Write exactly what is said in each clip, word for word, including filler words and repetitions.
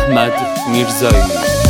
احمد میرزایی.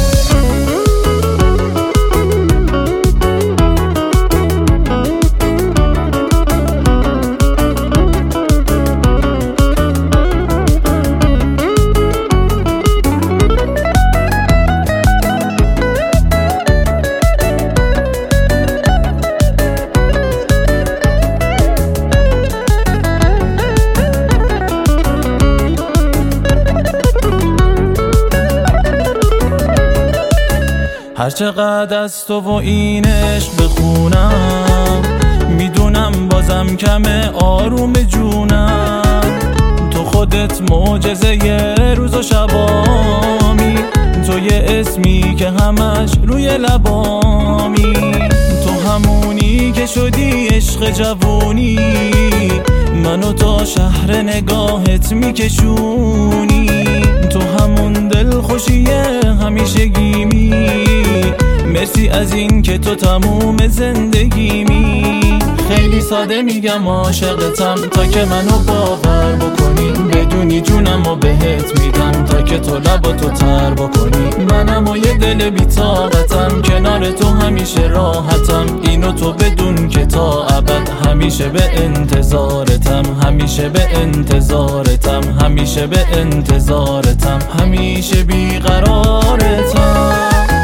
هر چقدر از تو و این عشق بخونم، میدونم بازم کمه آروم جونم. تو خودت معجزه یه روز و شبامی، تو یه اسمی که همش روی لبامی. تو همونی که شدی عشق جوونی، منو تا شهر نگاهت میکشونی. تو همون دل خوشیه همیشگیمی، مرسی از این که تو تموم زندگیمی. خیلی ساده میگم عاشقتم تا که منو باور بکنی، بدونی جونم و بهت میدم تا که تو لبا تو تر بکنی. منم و یه دل بی‌طاقتم، کنار تو همیشه راحتم. اینو تو بدون که تا ابد همیشه به انتظارتم، همیشه به انتظارتم، همیشه به انتظارتم، همیشه بیقرارتم.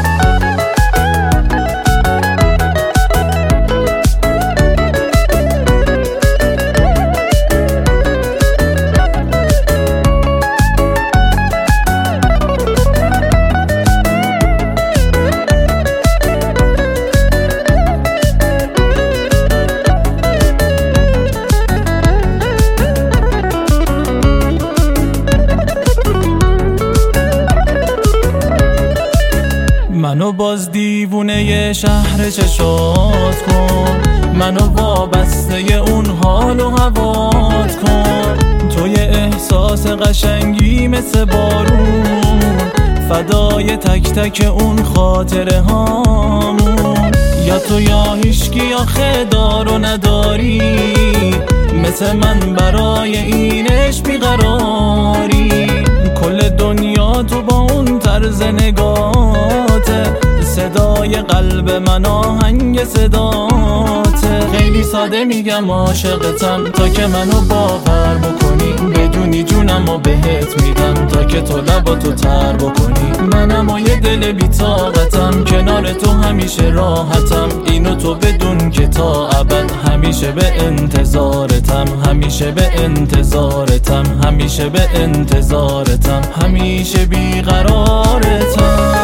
منو باز دیوونه شهر چشات کن، منو وابسته اون حال و هوات کن. تو یه احساس قشنگی مثل بارون، فدای تک تک اون خاطره هامون. یا تو یا هیشکی آخه دار و نداری، مثل من برای این عشق بیقراری. کل دنیا تو با اون طرز نگاته، صدای قلب من آهنگ صداته. خیلی ساده میگم عاشقتم تا که منو باور بکنی، بدونی جونم و بهت میدم تا که تو لبا تو تر بکنی. منم و یه دل بی‌طاقتم، کنار تو همیشه راحتم. اینو تو بدون که تا ابد همیشه به انتظارتم، همیشه به انتظارتم، همیشه به انتظارتم، همیشه بیقرارتم.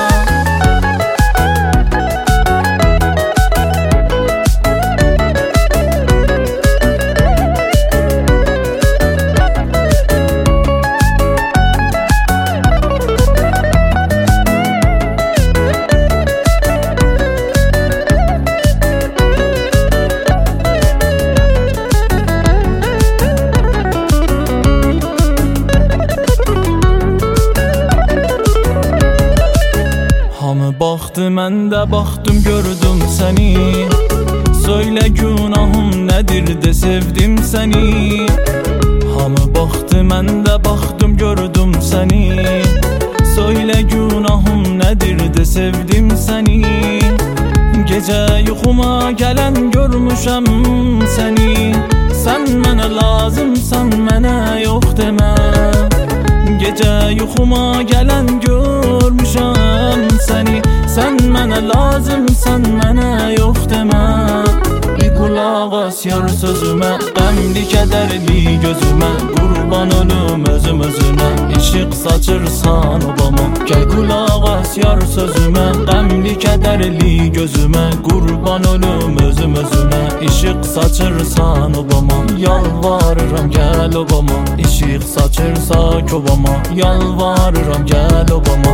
Baktı mən de baktım gördüm seni, söyle günahım nedir de sevdim seni. Hamı baktı mən de baktım gördüm seni, söyle günahım nedir de sevdim seni. Gece yuxuma gelen görmüşəm seni, sen mənə lazımsan mənə yox demə. Gece yuxuma gelen görmüşəm seni, sen mənə lazımsan mənə yox demə. Bir qulaq as yar sözümə, qəmli kədərli gözümə, qurban olum özüm özünə, işıq saçırsan obama. Gəl qulaq as yar sözümə, qəmli kədərli gözümə, qurban olum özüm özünə, işıq saçırsan obama. Yalvarıram gəl obama, işıq saçırsak obama. Yalvarıram gəl obama.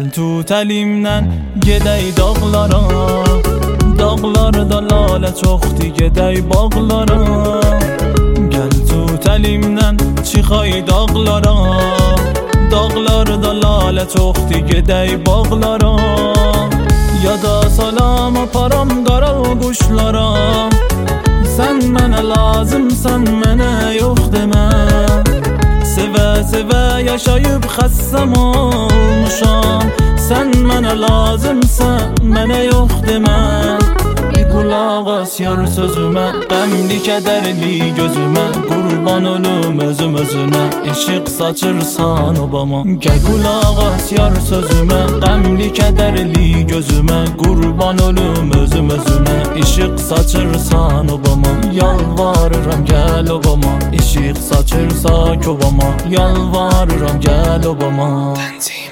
tu təlimdən gedək dağlara, dağlarda lalə çoxdur gedək bağlara. Gəl tu təlimdən çıxay dağlara, dağlarda lalə çoxdur gedək bağlara. Ya da salam aparam qaral quşlara, sən mənə lazımsan, mənə yox demə. Sevə-sevə yaşayıb xəssəm olmuşam, sən mənə lazımsan, mənə yox demə. Bir qulaq as yar sözümə, qəmli kədərli gözümə, qurban olum özüm özünə, işıq saçırsan obama. Gəl qulaq as yar sözümə, qəmli kədərli gözümə, qurban olum özüm özünə, işıq saçırsan obama. Yalvarıram gəl obama, işıq saçırsa obama, yalvarıram gəl obama.